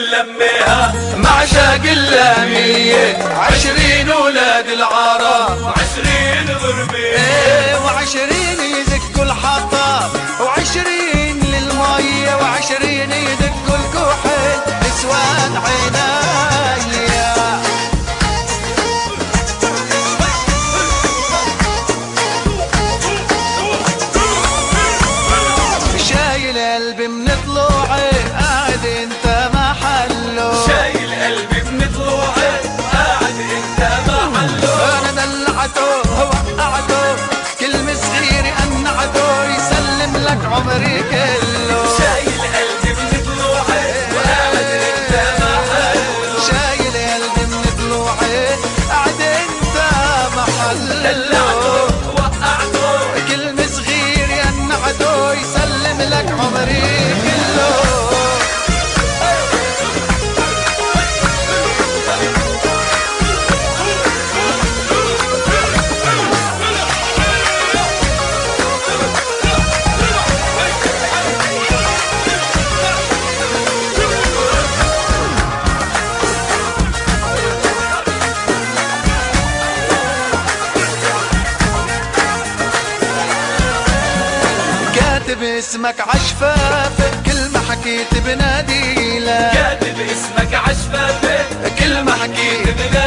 نلميها مع شاق اللامية 20 ولاد العرب و20 غربية و20 يدقوا الحطاب و20 للمية و20 يدقوا الكحل نسوان عناية شايل قلبي من طلوعي قاعد انت محله شايل قلبي من طلوعي قاعد انت محله انا دلعته وقعته كلمة صغيرة انعته يسلم لك عمري كله شايل قلبي من طلوعي وقاعد انت محله شايل قلبي من طلوعي قاعد انت محله دلعته وقعته كلمة صغيرة انعته يسلم لك عمري كله كاتب اسمك عشفافة كل ما حكيت بناديلك كاتب اسمك عشفافة كل ما حكيت بناديلك